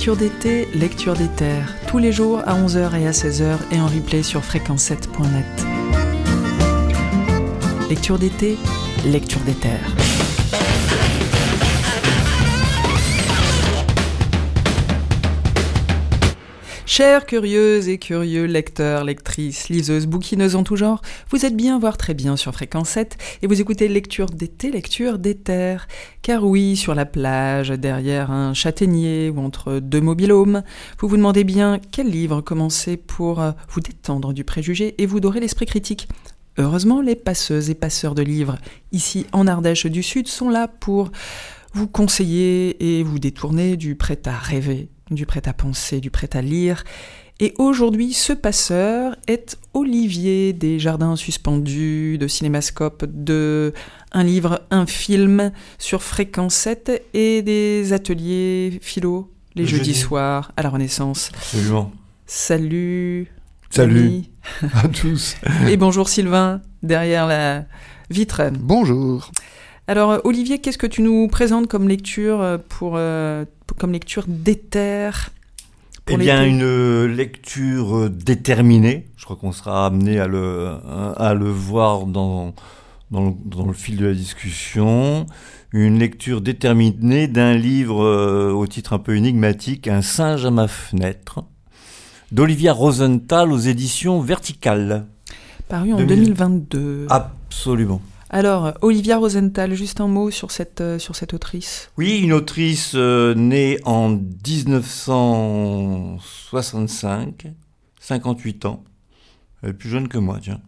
Lecture d'été, lecture des terres, tous les jours à 11h et à 16h et en replay sur fréquence7.net. Lecture d'été, lecture des terres. Chères curieuses et curieux lecteurs, lectrices, liseuses, bouquineuses en tout genre, vous êtes bien, voire très bien sur Fréquence 7 et vous écoutez Lecture d'été, lecture des terres. Car oui, sur la plage, derrière un châtaignier ou entre deux mobil-homes, vous vous demandez bien quel livre commencer pour vous détendre du préjugé et vous dorer l'esprit critique. Heureusement, les passeuses et passeurs de livres, ici en Ardèche du Sud, sont là pour vous conseiller et vous détourner du prêt à rêver, du prêt à penser, du prêt à lire. Et aujourd'hui, ce passeur est Olivier des Jardins Suspendus, de Cinémascope, de Un livre, un film sur Fréquence 7 et des ateliers philo les jeudis soirs à la Renaissance. Absolument. Salut. Salut à tous. Et bonjour Sylvain, derrière la vitre. Bonjour. Alors Olivier, qu'est-ce que tu nous présentes comme lecture comme lecture d'éther Eh bien, une lecture déterminée. Je crois qu'on sera amené à le voir dans le fil de la discussion. Une lecture déterminée d'un livre au titre un peu énigmatique, Un singe à ma fenêtre, d'Olivia Rosenthal aux éditions Verticales. Paru en 2022. Absolument. Alors, Olivia Rosenthal, juste un mot sur cette autrice. Oui, une autrice née en 1965, 58 ans. Elle est plus jeune que moi, tiens.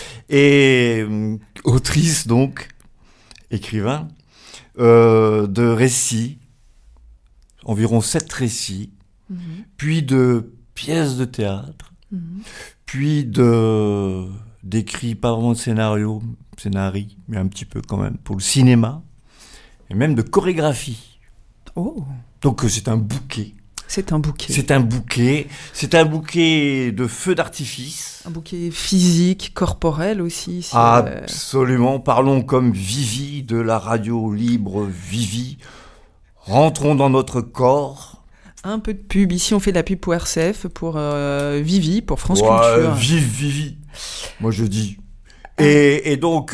Et autrice, donc, écrivain, de récits, environ 7 récits, puis de pièces de théâtre, puis d'écrits, pas vraiment de scénario, mais un petit peu quand même, pour le cinéma, et même de chorégraphie. Oh. Donc c'est un bouquet. C'est un bouquet. C'est un bouquet de feux d'artifice. Un bouquet physique, corporel aussi. Si Absolument. Parlons comme Vivi, de la radio libre Vivi. Rentrons dans notre corps. Un peu de pub. Ici, on fait de la pub pour RCF, pour Vivi, pour France Culture. Vive Vivi. Moi, je dis. Et donc,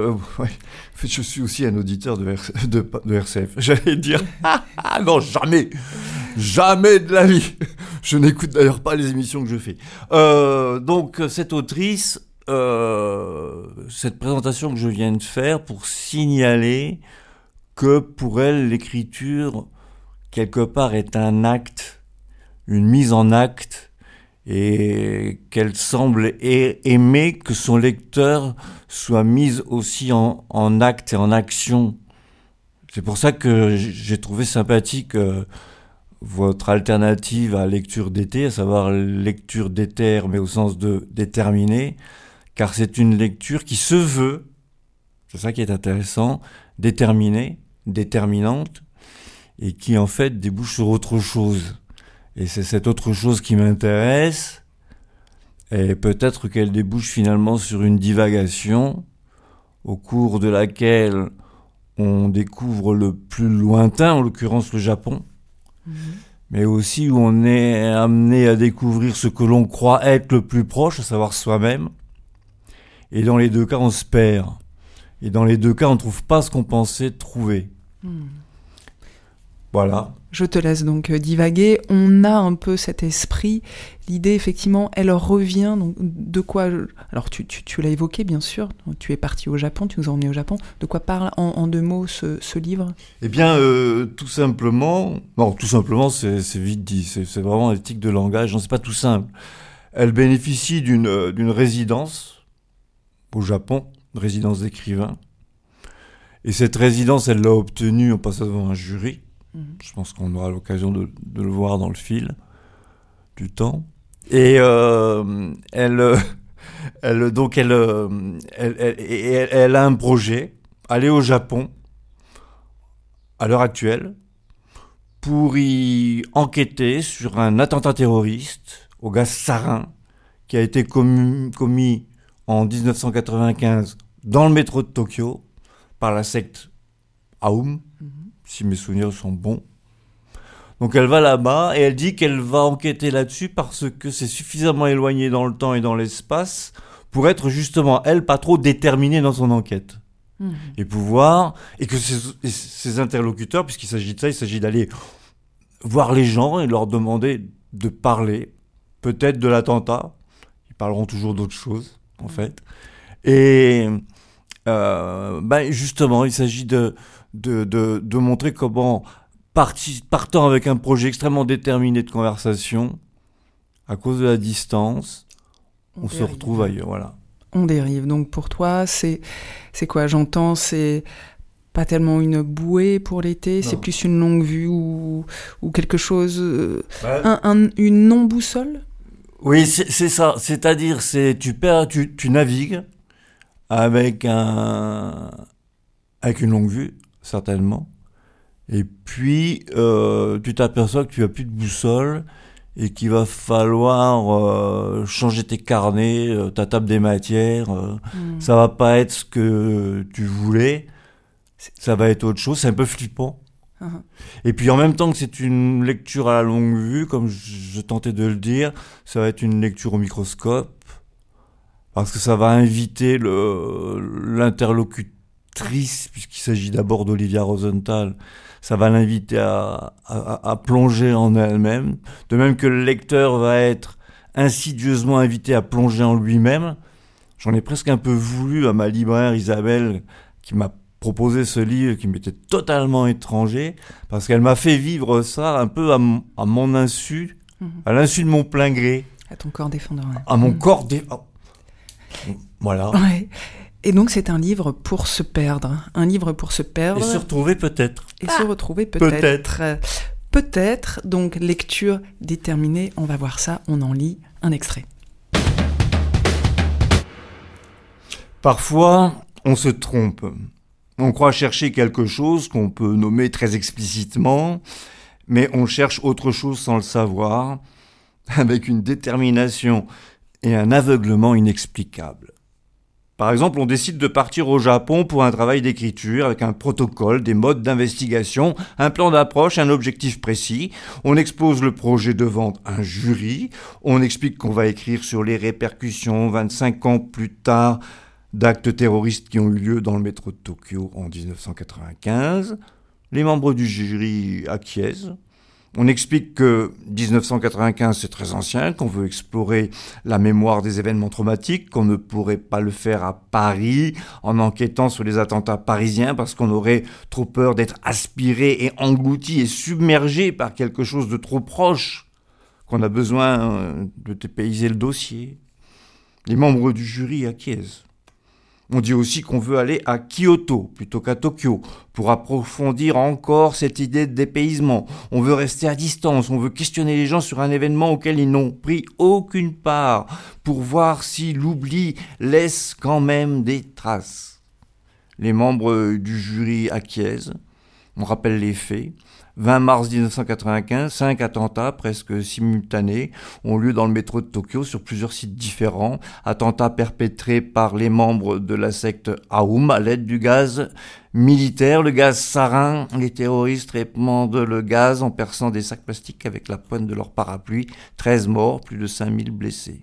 je suis aussi un auditeur de RCF. J'allais dire, non, jamais de la vie. Je n'écoute d'ailleurs pas les émissions que je fais. Donc, cette autrice, cette présentation que je viens de faire pour signaler que pour elle, l'écriture, quelque part, est un acte, une mise en acte, et qu'elle semble aimer que son lecteur soit mis aussi en acte et en action. C'est pour ça que j'ai trouvé sympathique votre alternative à lecture d'été, à savoir lecture d'éther, mais au sens de déterminé, car c'est une lecture qui se veut, c'est ça qui est intéressant, déterminée, déterminante, et qui en fait débouche sur autre chose. Et c'est cette autre chose qui m'intéresse, et peut-être qu'elle débouche finalement sur une divagation au cours de laquelle on découvre le plus lointain, en l'occurrence le Japon, mais aussi où on est amené à découvrir ce que l'on croit être le plus proche, à savoir soi-même. Et dans les deux cas, on se perd. Et dans les deux cas, on ne trouve pas ce qu'on pensait trouver. Voilà. Je te laisse donc divaguer. On a un peu cet esprit. L'idée, effectivement, elle revient. Donc, de quoi... Alors, tu l'as évoqué, bien sûr. Tu es parti au Japon, tu nous as emmenés au Japon. De quoi parle, en 2 mots, ce livre ? Eh bien, tout simplement... Non, tout simplement, c'est vite dit. C'est vraiment l'éthique de langage. Non, c'est pas tout simple. Elle bénéficie d'une résidence au Japon, une résidence d'écrivain. Et cette résidence, elle l'a obtenue en passant devant un jury. Je pense qu'on aura l'occasion de le voir dans le fil du temps. Et elle a un projet, aller au Japon, à l'heure actuelle, pour y enquêter sur un attentat terroriste au gaz sarin qui a été commis en 1995 dans le métro de Tokyo par la secte Aum, si mes souvenirs sont bons. Donc elle va là-bas et elle dit qu'elle va enquêter là-dessus parce que c'est suffisamment éloigné dans le temps et dans l'espace pour être justement, elle, pas trop déterminée dans son enquête. Et pouvoir, et que ses interlocuteurs, puisqu'il s'agit de ça, il s'agit d'aller voir les gens et leur demander de parler, peut-être de l'attentat. Ils parleront toujours d'autres choses, en fait. Et justement, il s'agit de montrer comment, partant avec un projet extrêmement déterminé de conversation, à cause de la distance, on se retrouve ailleurs, voilà. On dérive. Donc pour toi, c'est quoi? J'entends, c'est pas tellement une bouée pour l'été, c'est plus une longue vue ou quelque chose, une non-boussole? Oui, c'est ça. C'est-à-dire, tu navigues avec une longue vue, certainement. Et puis, tu t'aperçois que tu n'as plus de boussole et qu'il va falloir changer tes carnets, ta table des matières. Ça va pas être ce que tu voulais. Ça va être autre chose. C'est un peu flippant. Uh-huh. Et puis en même temps que c'est une lecture à la longue vue, comme je tentais de le dire, ça va être une lecture au microscope, parce que ça va inviter l'interlocutrice, puisqu'il s'agit d'abord d'Olivia Rosenthal, ça va l'inviter à plonger en elle-même, de même que le lecteur va être insidieusement invité à plonger en lui-même. J'en ai presque un peu voulu à ma libraire Isabelle, qui m'a proposé ce livre qui m'était totalement étranger, parce qu'elle m'a fait vivre ça un peu à mon insu, à l'insu de mon plein gré. À ton corps défendant. Ouais. À mon corps défendant. Voilà. Ouais. Et donc c'est un livre pour se perdre. Un livre pour se perdre. Et se retrouver peut-être. Et se retrouver peut-être. Peut-être. Donc lecture déterminée, on va voir ça, on en lit un extrait. Parfois, on se trompe. On croit chercher quelque chose qu'on peut nommer très explicitement, mais on cherche autre chose sans le savoir, avec une détermination et un aveuglement inexplicables. Par exemple, on décide de partir au Japon pour un travail d'écriture avec un protocole, des modes d'investigation, un plan d'approche, un objectif précis. On expose le projet devant un jury. On explique qu'on va écrire sur les répercussions 25 ans plus tard d'actes terroristes qui ont eu lieu dans le métro de Tokyo en 1995. Les membres du jury acquiescent. On explique que 1995 c'est très ancien, qu'on veut explorer la mémoire des événements traumatiques, qu'on ne pourrait pas le faire à Paris en enquêtant sur les attentats parisiens parce qu'on aurait trop peur d'être aspiré et englouti et submergé par quelque chose de trop proche, qu'on a besoin de dépayser le dossier. Les membres du jury acquiescent. On dit aussi qu'on veut aller à Kyoto plutôt qu'à Tokyo pour approfondir encore cette idée de dépaysement. On veut rester à distance, on veut questionner les gens sur un événement auquel ils n'ont pris aucune part pour voir si l'oubli laisse quand même des traces. Les membres du jury acquiescent. On rappelle les faits. 20 mars 1995, 5 attentats presque simultanés ont lieu dans le métro de Tokyo sur plusieurs sites différents. Attentats perpétrés par les membres de la secte Aum à l'aide du gaz militaire, le gaz sarin. Les terroristes répandent le gaz en perçant des sacs plastiques avec la pointe de leur parapluie. 13 morts, plus de 5000 blessés.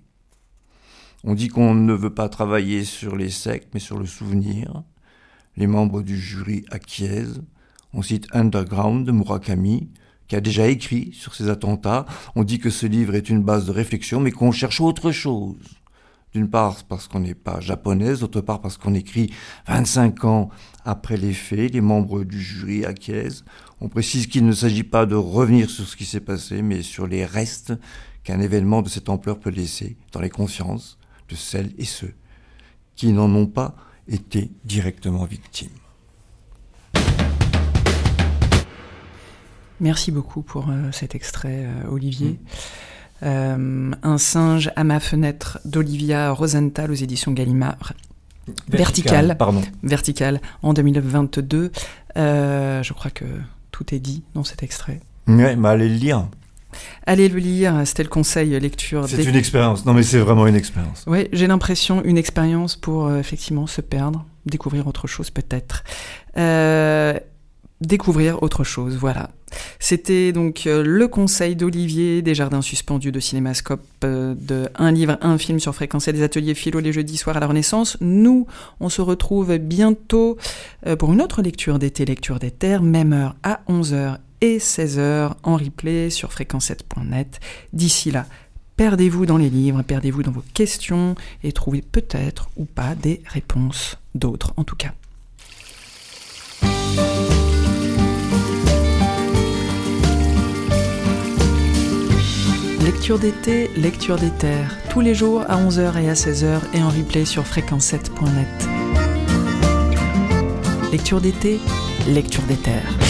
On dit qu'on ne veut pas travailler sur les sectes mais sur le souvenir. Les membres du jury acquiescent. On cite Underground de Murakami, qui a déjà écrit sur ces attentats. On dit que ce livre est une base de réflexion, mais qu'on cherche autre chose. D'une part, parce qu'on n'est pas japonaise, d'autre part, parce qu'on écrit 25 ans après les faits. Les membres du jury acquiescent. On précise qu'il ne s'agit pas de revenir sur ce qui s'est passé, mais sur les restes qu'un événement de cette ampleur peut laisser dans les consciences de celles et ceux qui n'en ont pas été directement victimes. Merci beaucoup pour cet extrait, Olivier. Un singe à ma fenêtre d'Olivia Rosenthal aux éditions Gallimard. Vertical, en 2022. Je crois que tout est dit dans cet extrait. Ouais, mais allez le lire. Allez le lire, c'était le conseil lecture. C'est une expérience, non mais c'est vraiment une expérience. Oui, j'ai l'impression, une expérience pour effectivement se perdre, découvrir autre chose peut-être. découvrir autre chose, voilà. C'était donc le conseil d'Olivier des Jardins Suspendus de Cinémascope de un livre, un film sur Fréquence 7, des ateliers philo les jeudis soirs à la Renaissance. Nous, on se retrouve bientôt pour une autre lecture d'été, lecture des terres, même heure à 11h et 16h en replay sur fréquence7.net. D'ici là, perdez-vous dans les livres, perdez-vous dans vos questions et trouvez peut-être ou pas des réponses d'autres en tout cas. Lecture d'été, lecture des terres, tous les jours à 11h et à 16h et en replay sur fréquence7.net. Lecture d'été, lecture des terres.